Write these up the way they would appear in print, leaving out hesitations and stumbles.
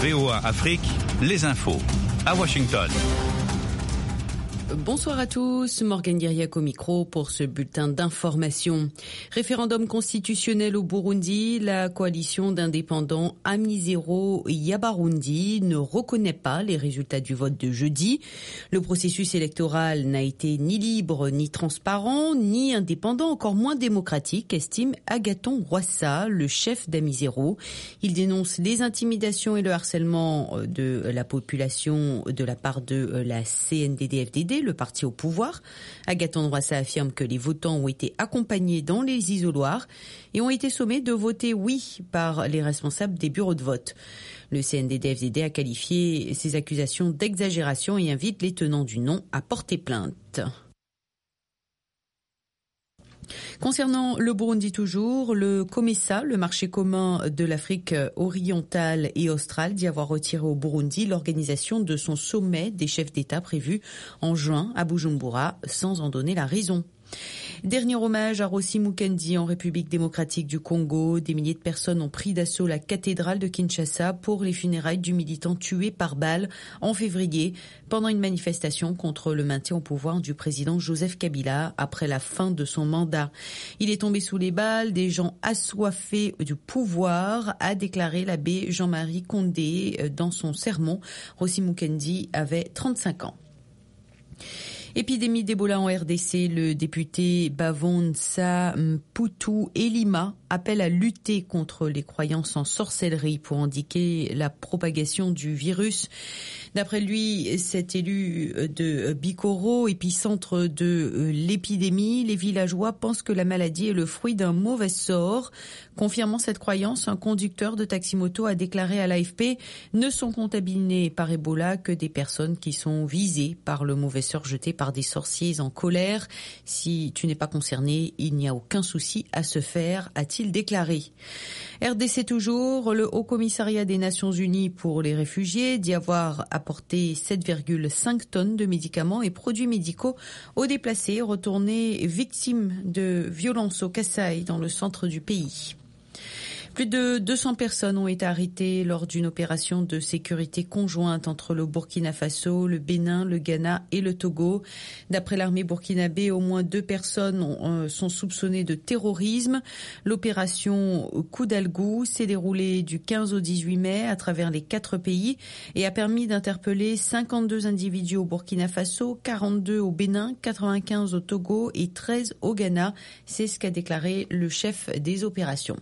VOA Afrique, les infos. À Washington. Bonsoir à tous, Morgane Guiriac au micro pour ce bulletin d'information. Référendum constitutionnel au Burundi, la coalition d'indépendants Amizero Yabarundi ne reconnaît pas les résultats du vote de jeudi. Le processus électoral n'a été ni libre, ni transparent, ni indépendant, encore moins démocratique, estime Agathon Rwasa, le chef d'Amizero. Il dénonce les intimidations et le harcèlement de la population de la part de la CNDD-FDD, le parti au pouvoir. Agathon Rwasa affirme que les votants ont été accompagnés dans les isoloirs et ont été sommés de voter oui par les responsables des bureaux de vote. Le CNDD-FDD a qualifié ces accusations d'exagération et invite les tenants du non à porter plainte. Concernant le Burundi toujours, le COMESA, le marché commun de l'Afrique orientale et australe, dit avoir retiré au Burundi l'organisation de son sommet des chefs d'État prévu en juin à Bujumbura, sans en donner la raison. Dernier hommage à Rossi Mukendi en République démocratique du Congo. Des milliers de personnes ont pris d'assaut la cathédrale de Kinshasa pour les funérailles du militant tué par balle en février pendant une manifestation contre le maintien au pouvoir du président Joseph Kabila après la fin de son mandat. Il est tombé sous les balles des gens assoiffés du pouvoir, a déclaré l'abbé Jean-Marie Condé dans son sermon. Rossi Mukendi avait 35 ans. Épidémie d'Ebola en RDC, le député Bavonsa Mputu Elima appelle à lutter contre les croyances en sorcellerie pour endiguer la propagation du virus. D'après lui, cet élu de Bikoro, épicentre de l'épidémie, les villageois pensent que la maladie est le fruit d'un mauvais sort. Confirmant cette croyance, un conducteur de taxi-moto a déclaré à l'AFP « Ne sont contaminées par Ebola que des personnes qui sont visées par le mauvais sort jeté par des sorciers en colère. Si tu n'es pas concerné, il n'y a aucun souci à se faire », a-t-il déclaré. RDC toujours, le Haut-Commissariat des Nations Unies pour les réfugiés dit avoir apporté 7,5 tonnes de médicaments et produits médicaux aux déplacés retournés victimes de violences au Kasaï dans le centre du pays. Plus de 200 personnes ont été arrêtées lors d'une opération de sécurité conjointe entre le Burkina Faso, le Bénin, le Ghana et le Togo. D'après l'armée burkinabé, au moins 2 personnes sont soupçonnées de terrorisme. L'opération Koudalgou s'est déroulée du 15 au 18 mai à travers les 4 pays et a permis d'interpeller 52 individus au Burkina Faso, 42 au Bénin, 95 au Togo et 13 au Ghana. C'est ce qu'a déclaré le chef des opérations.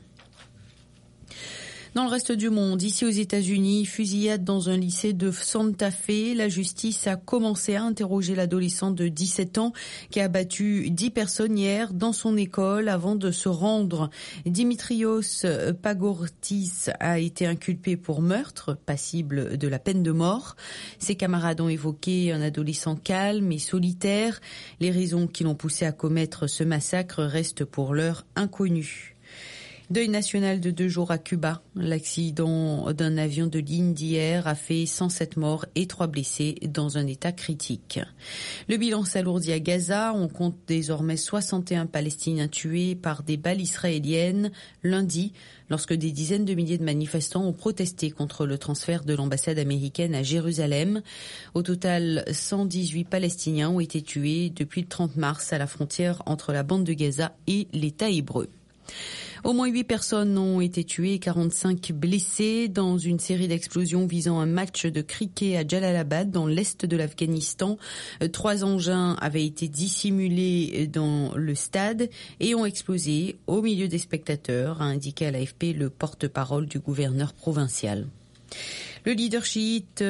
Dans le reste du monde, ici aux États-Unis, fusillade dans un lycée de Santa Fe. La justice a commencé à interroger l'adolescent de 17 ans qui a abattu 10 personnes hier dans son école avant de se rendre. Dimitrios Pagortis a été inculpé pour meurtre, passible de la peine de mort. Ses camarades ont évoqué un adolescent calme et solitaire. Les raisons qui l'ont poussé à commettre ce massacre restent pour l'heure inconnues. Deuil national de 2 jours à Cuba. L'accident d'un avion de ligne d'hier a fait 107 morts et 3 blessés dans un état critique. Le bilan s'alourdit à Gaza. On compte désormais 61 Palestiniens tués par des balles israéliennes lundi, lorsque des dizaines de milliers de manifestants ont protesté contre le transfert de l'ambassade américaine à Jérusalem. Au total, 118 Palestiniens ont été tués depuis le 30 mars à la frontière entre la bande de Gaza et l'État hébreu. Au moins 8 personnes ont été tuées et 45 blessées dans une série d'explosions visant un match de cricket à Jalalabad dans l'est de l'Afghanistan. 3 engins avaient été dissimulés dans le stade et ont explosé au milieu des spectateurs, a indiqué à l'AFP le porte-parole du gouverneur provincial. Le leader chiite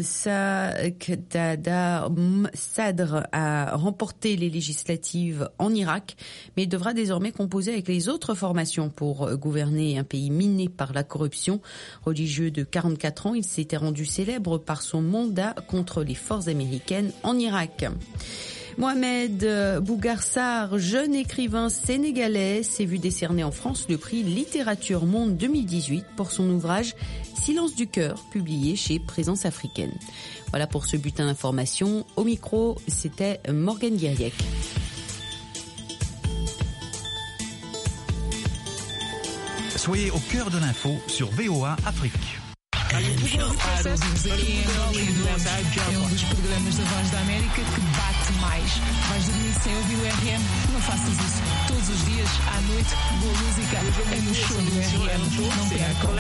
Saqtada Sadr a remporté les législatives en Irak, mais devra désormais composer avec les autres formations pour gouverner un pays miné par la corruption. Religieux de 44 ans, il s'était rendu célèbre par son mandat contre les forces américaines en Irak. Mohamed Bougarsar, jeune écrivain sénégalais, s'est vu décerner en France le prix Littérature Monde 2018 pour son ouvrage Silence du cœur, publié chez Présence africaine. Voilà pour ce bulletin d'information. Au micro, c'était Morgane Guiriac. Soyez au cœur de l'info sur VOA Afrique. Show. Ouvimos aqui em Angola e adoramos. É um dos programas da Voz da América que bate mais. Vais dormir sem ouvir o RM? Não faças isso. Todos os dias, à noite, boa música é no show do RM. Não percam.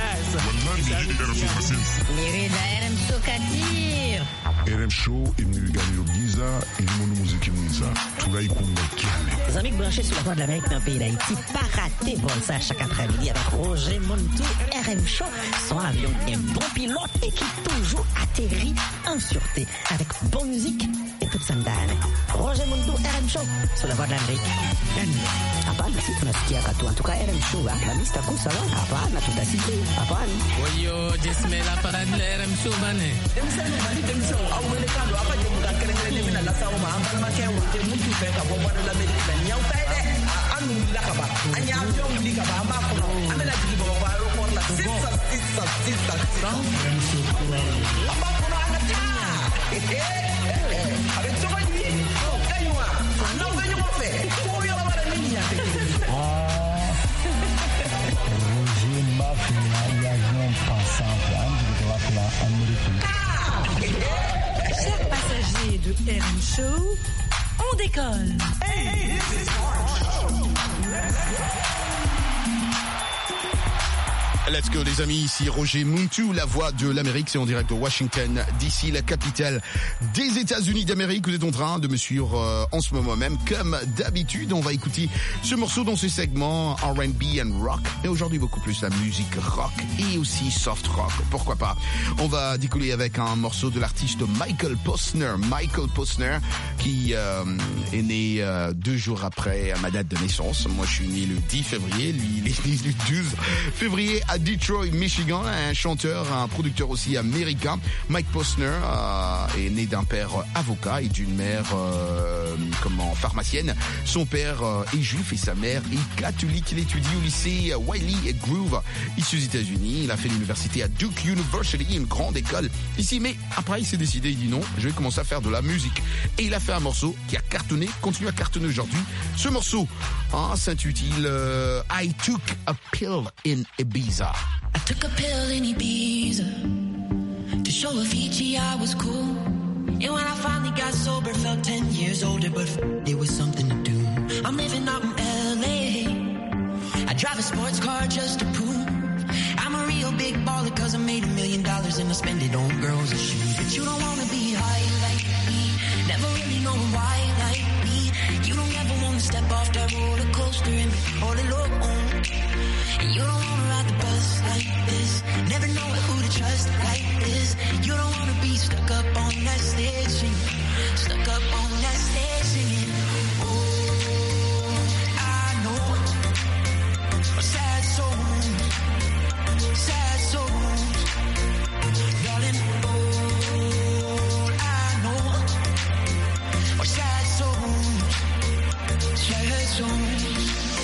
Querida RM Show Kadir. RM Show est venu gagner au Giza et le monde musique Giza. Tout là, il compte Les amis branchés sur la Voix de l'Amérique dans le pays d'Haïti, pas rater bon ça chaque après-midi avec Roger Montou, RM Show, son avion qui est un bon pilote et qui toujours atterrit en sûreté avec bonne musique et toute sa dame. Roger Montou, RM Show, sur la Voix de l'Amérique. Hapana, si tunasikia katu. En tout cas, RM Show, la mista kusa wa. Hapana, tutasikia. Hapana. Oyo, jismela para RM Show bane. Chers passagers de RM Show, on décolle. Let's go les amis, ici Roger Montou, la voix de l'Amérique, c'est en direct de Washington, d'ici la capitale des États-Unis d'Amérique. Vous êtes en train de me suivre en ce moment même, comme d'habitude. On va écouter ce morceau dans ce segment R&B and rock, mais aujourd'hui beaucoup plus la musique rock et aussi soft rock, pourquoi pas. On va décoller avec un morceau de l'artiste Michael Posner. Michael Posner qui est né 2 jours après ma date de naissance. Moi je suis né le 10 février, lui il est né le 12 février à Detroit, Michigan, un chanteur, un producteur aussi américain. Mike Posner est né d'un père avocat et d'une mère pharmacienne. Son père est juif et sa mère est catholique. Il étudie au lycée Wiley et Groove ici aux États-Unis. Il a fait l'université à Duke University, une grande école ici. Mais après, il s'est décidé, il dit non, je vais commencer à faire de la musique. Et il a fait un morceau qui a cartonné, continue à cartonner aujourd'hui. Ce morceau s'intitule I Took a Pill in Ibiza. I took a pill in Ibiza to show Avicii I was cool. And when I finally got sober, felt 10 years older, but it was something to do. I'm living out in LA. I drive a sports car just to prove I'm a real big baller, cause I made $1 million and I spend it on girls and shoes. But you don't wanna be high like me, never really know why like me. You don't ever wanna step off that roller coaster and be all alone. And you don't wanna ride the bus like this, never know who to trust like this. You don't wanna be stuck up on that stage singing, stuck up on that stage singing. Oh, I know a sad soul, darling. Oh, I know a sad soul, sad souls.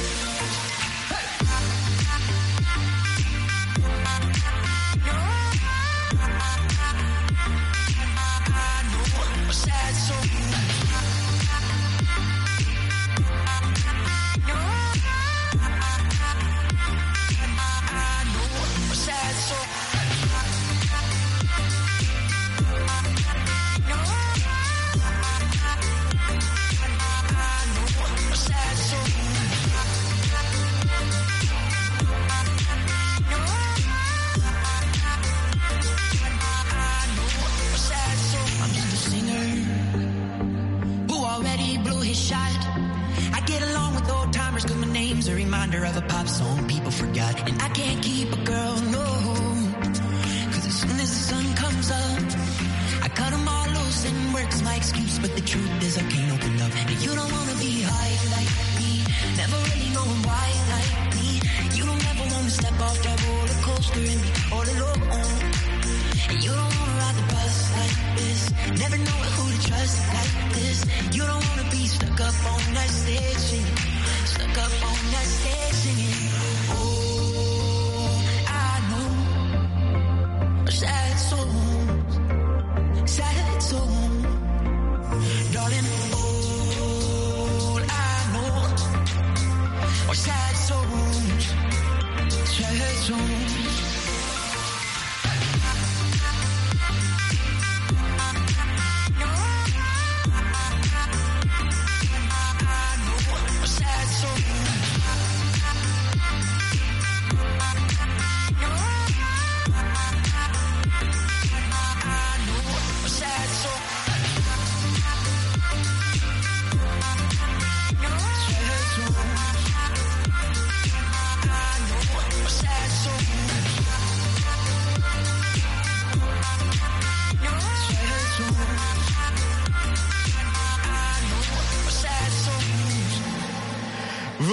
Of a pop song people forgot, and I can't keep a girl, no, cause as soon as the sun comes up I cut them all loose and work's my excuse, but the truth is I can't open up. And you don't wanna be high like me, never really knowing why like me. You don't ever wanna step off that roller coaster and be all alone. And you don't wanna ride the bus like this, never know who to trust like this. You don't wanna be stuck up on that stage singing, stuck up on that stage singing. Oh, I know sad souls, sad souls, darling. All I know are sad souls, sad souls.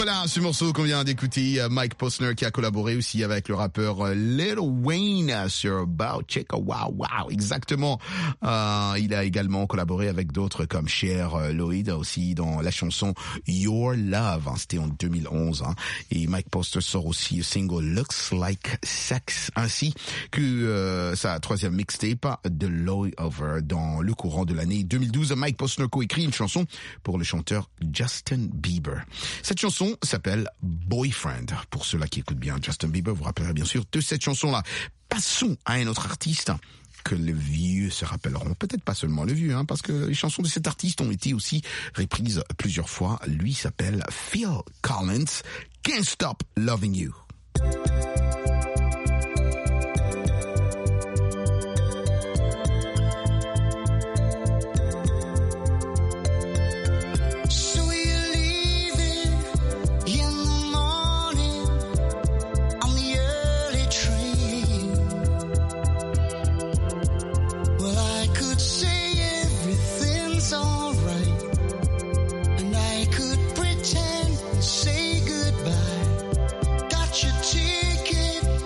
Voilà, ce morceau qu'on vient d'écouter, Mike Posner qui a collaboré aussi avec le rappeur Lil Wayne sur Bow Chicka Wow Wow. Exactement. Il a également collaboré avec d'autres comme Cher Lloyd aussi dans la chanson Your Love. C'était en 2011. Et Mike Posner sort aussi le single Looks Like Sex, ainsi que sa troisième mixtape The Low Over. Dans le courant de l'année 2012, Mike Posner coécrit une chanson pour le chanteur Justin Bieber. Cette chanson s'appelle Boyfriend. Pour ceux-là qui écoutent bien Justin Bieber, vous rappellerez bien sûr de cette chanson-là. Passons à un autre artiste que les vieux se rappelleront. Peut-être pas seulement les vieux, parce que les chansons de cet artiste ont été aussi reprises plusieurs fois. Lui s'appelle Phil Collins. Can't Stop Loving You. Say goodbye. Got your ticket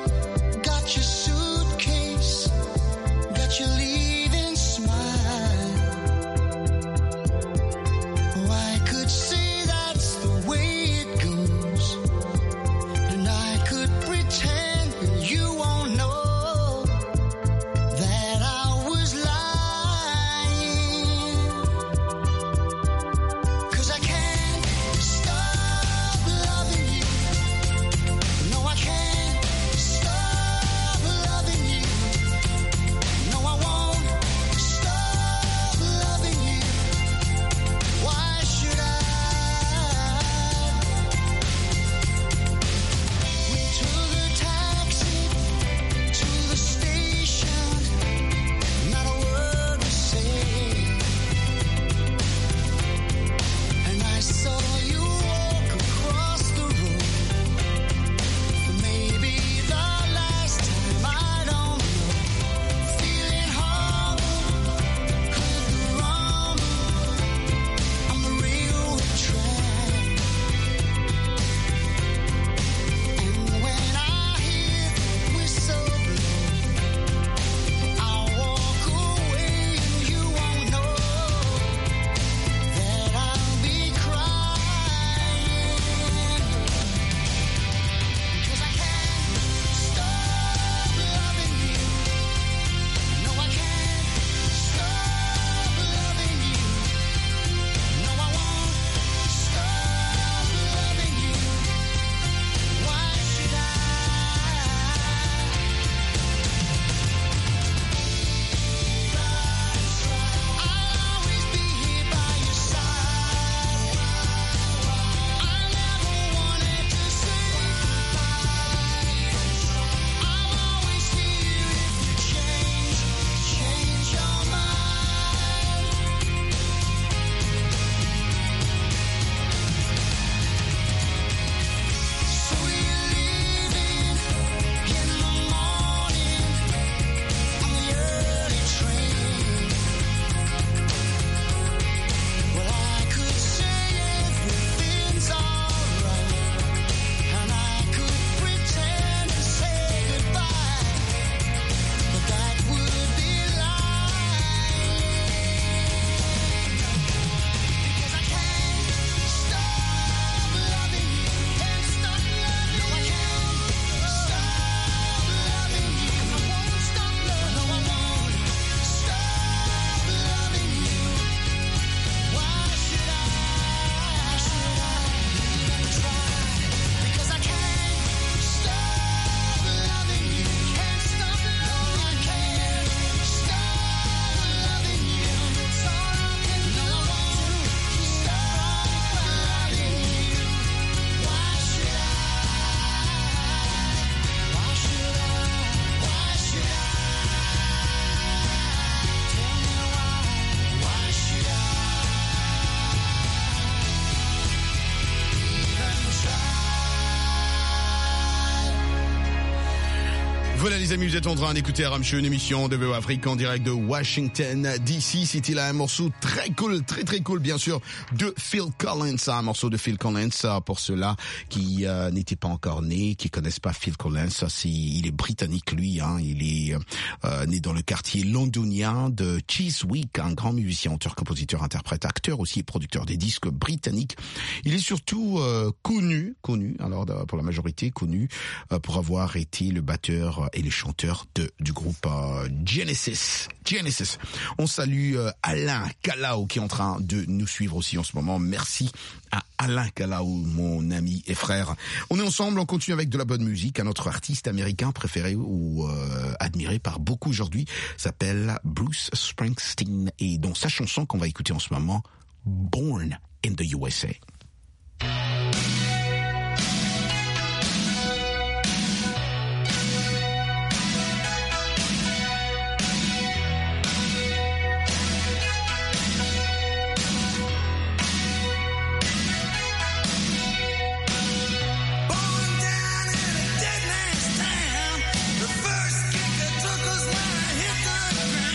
Voilà les amis, vous êtes en train d'écouter RM Show, une émission de VO Afrique en direct de Washington DC. C'était là un morceau très cool, très cool bien sûr, de Phil Collins, un morceau de Phil Collins pour ceux-là qui n'étaient pas encore nés, qui connaissent pas Phil Collins. Il est britannique lui, hein, il est né dans le quartier londonien de Chiswick, un grand musicien, auteur, compositeur, interprète, acteur aussi et producteur des disques britanniques. Il est surtout connu, alors pour la majorité connu pour avoir été le batteur et le chanteur du groupe Genesis. On salue Alain Calao qui est en train de nous suivre aussi en ce moment. Merci à Alain Calao, mon ami et frère. On est ensemble, on continue avec de la bonne musique. Un autre artiste américain préféré ou admiré par beaucoup aujourd'hui s'appelle Bruce Springsteen et dont sa chanson qu'on va écouter en ce moment, Born in the USA.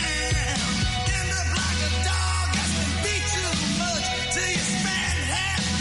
Beat too much till you spend half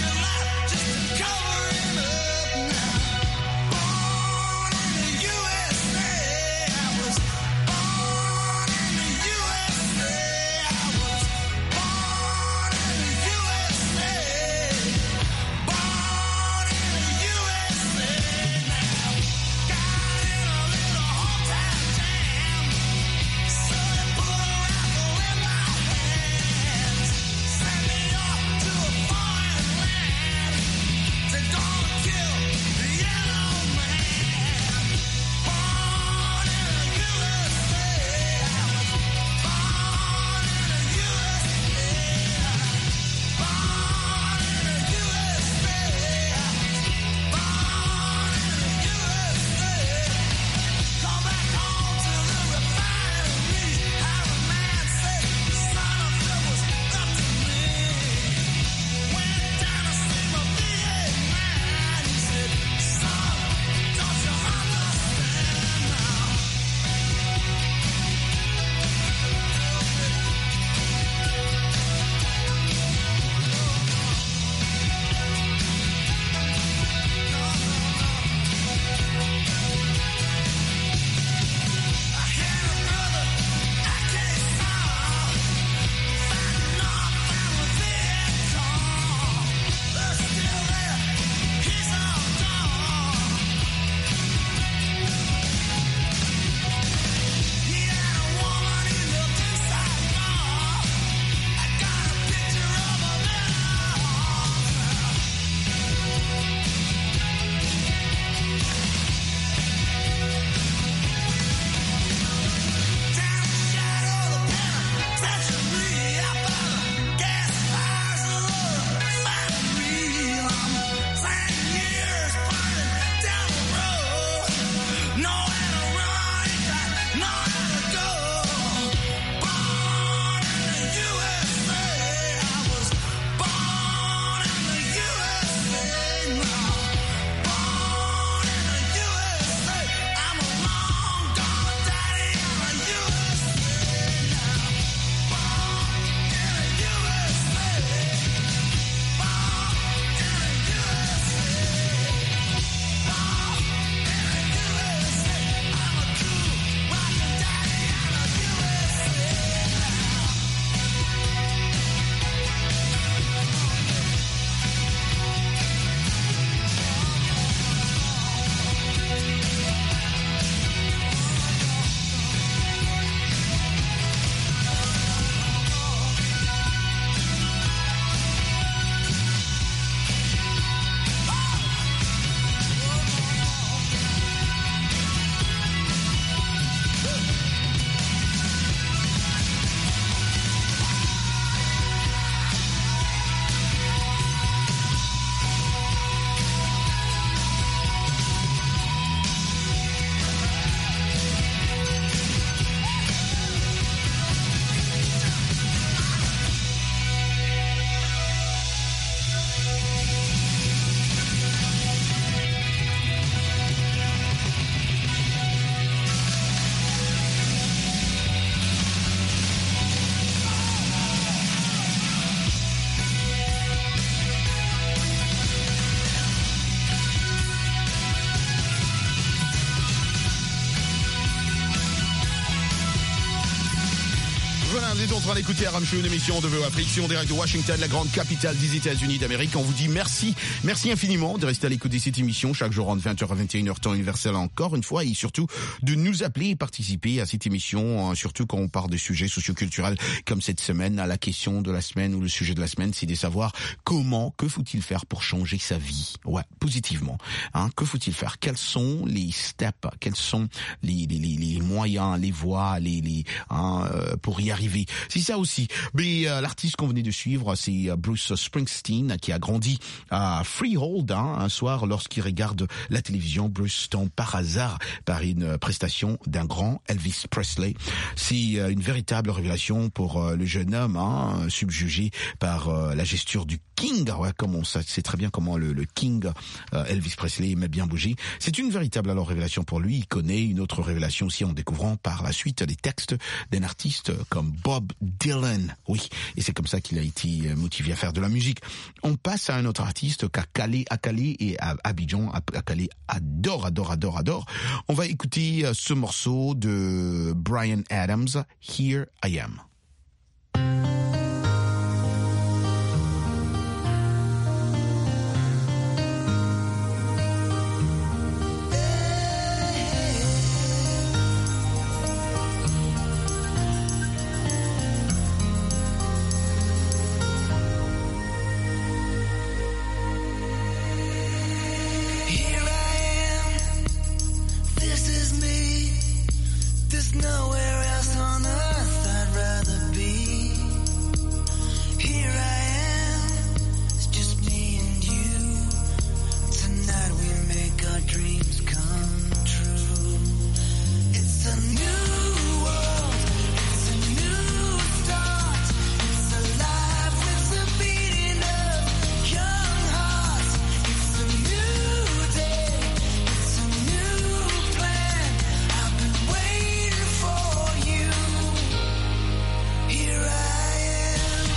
Voilà, on est en train d'écouter RM Show, une émission de VO Afrique, en direct de Washington, la grande capitale des États-Unis d'Amérique. On vous dit merci infiniment de rester à l'écoute de cette émission chaque jour entre 20h à 21h temps universel encore une fois, et surtout de nous appeler et participer à cette émission, surtout quand on parle de sujets socioculturels comme cette semaine. La question de la semaine ou le sujet de la semaine, c'est de savoir que faut-il faire pour changer sa vie, positivement. Que faut-il faire? Quels sont les steps? Quels sont les moyens, les voies, pour y arriver? C'est ça aussi. Mais l'artiste qu'on venait de suivre, c'est Bruce Springsteen, qui a grandi à Freehold. Un soir, lorsqu'il regarde la télévision, Bruce tombe par hasard par une prestation d'un grand Elvis Presley. C'est une véritable révélation pour le jeune homme, subjugué par la gesture du King. Comme on sait très bien comment le King Elvis Presley aimait bien bouger. C'est une véritable révélation pour lui. Il connaît une autre révélation aussi en découvrant par la suite les textes d'un artiste comme Bob Dylan. Oui, et c'est comme ça qu'il a été motivé à faire de la musique. On passe à un autre artiste qu'à Calais et à Abidjan. Calais adore. On va écouter ce morceau de Bryan Adams, Here I Am. Nowhere else on earth I'd rather be. Here I am, it's just me and you. Tonight we make our dreams come true. It's a new world, it's a new start. It's alive with the beating of young hearts. It's a new day, it's a new plan. I've been waiting for you. Here I am.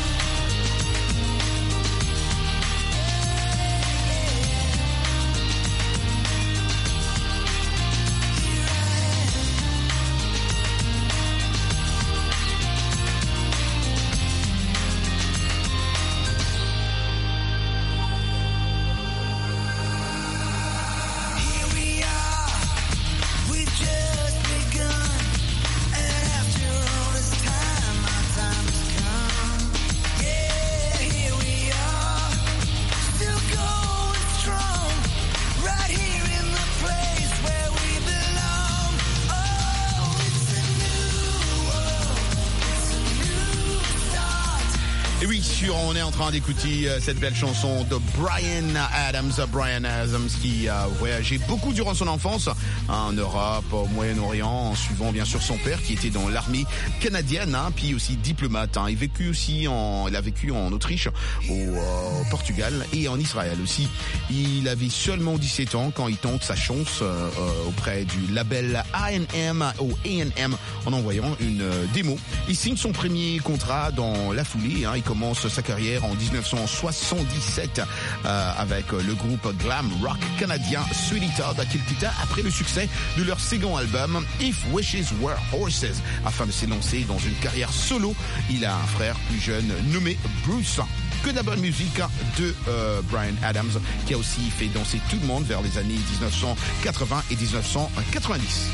Here we are, we've just begun. And after all this time, our time has come. Yeah, here we are, still going strong. Right here in the place where we belong. Oh, it's a new world, it's a new start. Et oui, on est en train d'écouter cette belle chanson de Bryan Adams qui a voyagé beaucoup durant son enfance en Europe, au Moyen-Orient, en suivant bien sûr son père qui était dans l'armée canadienne, puis aussi diplomate. Il a vécu en Autriche, au Portugal et en Israël aussi. Il avait seulement 17 ans quand il tente sa chance auprès du label A&M en envoyant une démo. Il signe son premier contrat dans la foulée. Il commence sa carrière en 1977 avec le groupe glam rock canadien Sweetie Todd qu'il quitta après le succès de leur second album If Wishes Were Horses. Afin de s'élancer dans une carrière solo, il a un frère plus jeune nommé Bruce. Que de la bonne musique de Bryan Adams qui a aussi fait danser tout le monde vers les années 1980 et 1990.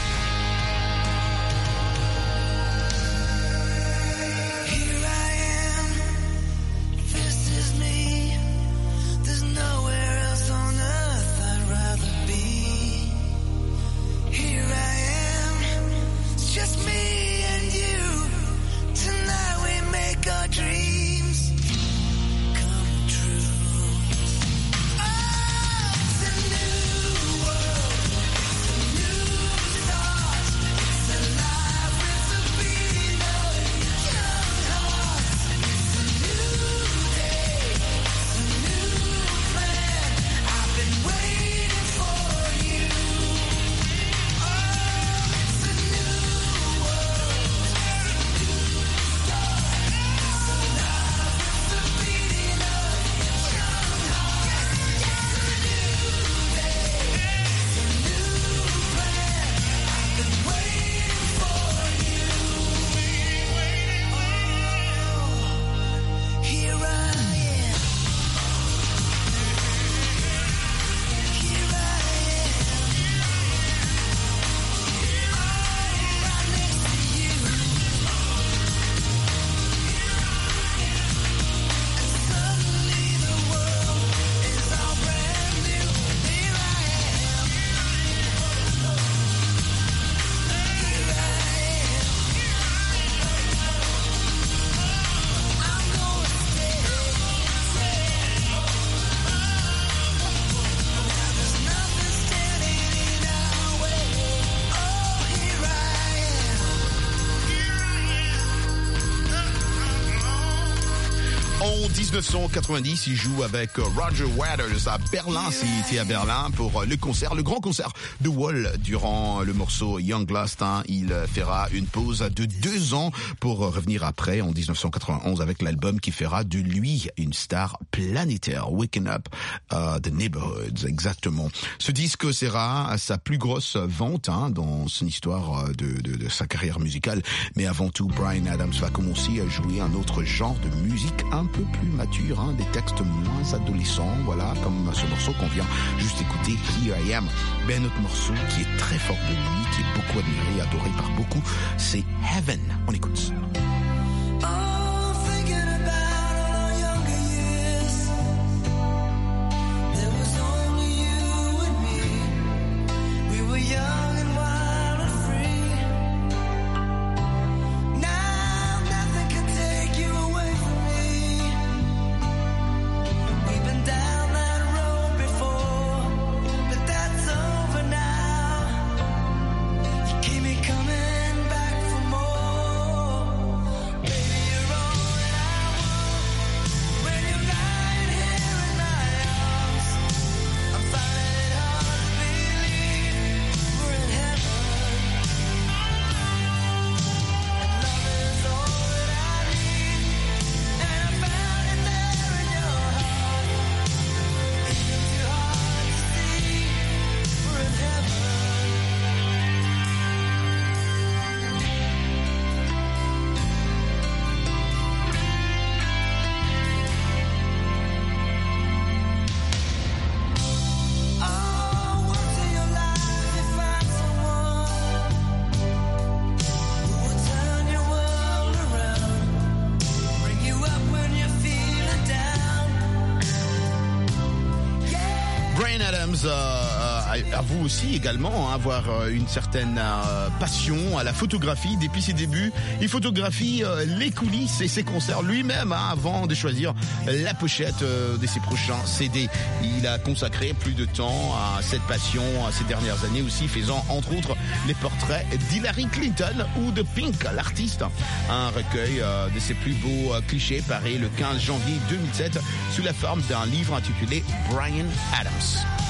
Here I am, this is me. There's nowhere else on earth I'd rather be. Here I am, it's just me and you. Tonight we make our dreams come true. Oh, it's a new world, it's a new 1990, il joue avec Roger Waters à Berlin. C'était à Berlin pour le concert, le grand concert de Wall durant le morceau Young Last. Il fera une pause de 2 ans pour revenir après en 1991 avec l'album qui fera de lui une star planétaire. Waking Up the Neighborhoods, exactement. Ce disque sera sa plus grosse vente dans son histoire de sa carrière musicale. Mais avant tout, Bryan Adams va commencer à jouer un autre genre de musique un peu plus mature, des textes moins adolescents, voilà, comme ce morceau qu'on vient juste écouter, Here I Am. Ben, notre morceau qui est très fort de lui, qui est beaucoup admiré, adoré par beaucoup, c'est Heaven. On écoute. Avoue aussi également avoir une certaine passion à la photographie. Depuis ses débuts, il photographie les coulisses et ses concerts lui-même avant de choisir la pochette de ses prochains CD. Il a consacré plus de temps à cette passion ces dernières années aussi, faisant entre autres les portraits d'Hillary Clinton ou de Pink, l'artiste. Un recueil de ses plus beaux clichés paru le 15 janvier 2007 sous la forme d'un livre intitulé Bryan Adams.